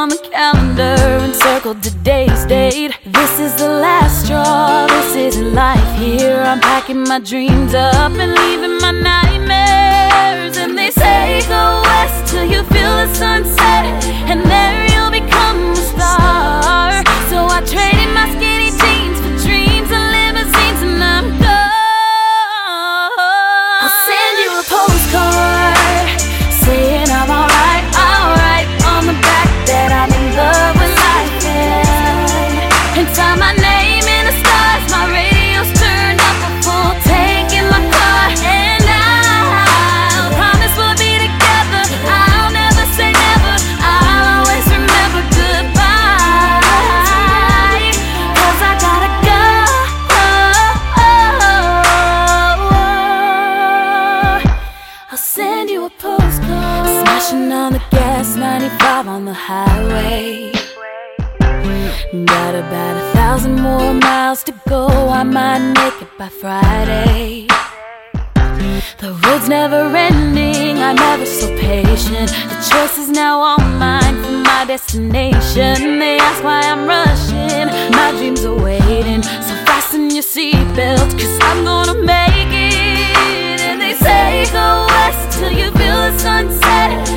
on the calendar and circled today's date. This is the last straw, this isn't life here. I'm packing my dreams up and leaving my nightmares. And they say go west till you feel the sunset, and there you'll become a star. So I traded my skinny jeans for dreams and limousines, and I'm gone. I'll send you a postcard saying I'm alright, alright, on the back that I'm in love with life, and sign my name in the stars. My radio's turned up a full tank in my car, and I'll promise we'll be together. I'll never say never, I'll always remember goodbye, 'cause I gotta go. I'll send you a postcard. Smashing on the gas, 95 on the highway. Got about 1,000 more miles to go, I might make it by Friday. The road's never ending, I'm never so patient. The choice is now all mine for my destination. They ask why I'm rushing, my dreams are waiting. So fasten your seatbelt, 'cause I'm gonna make it. And they say go west till you feel the sunset,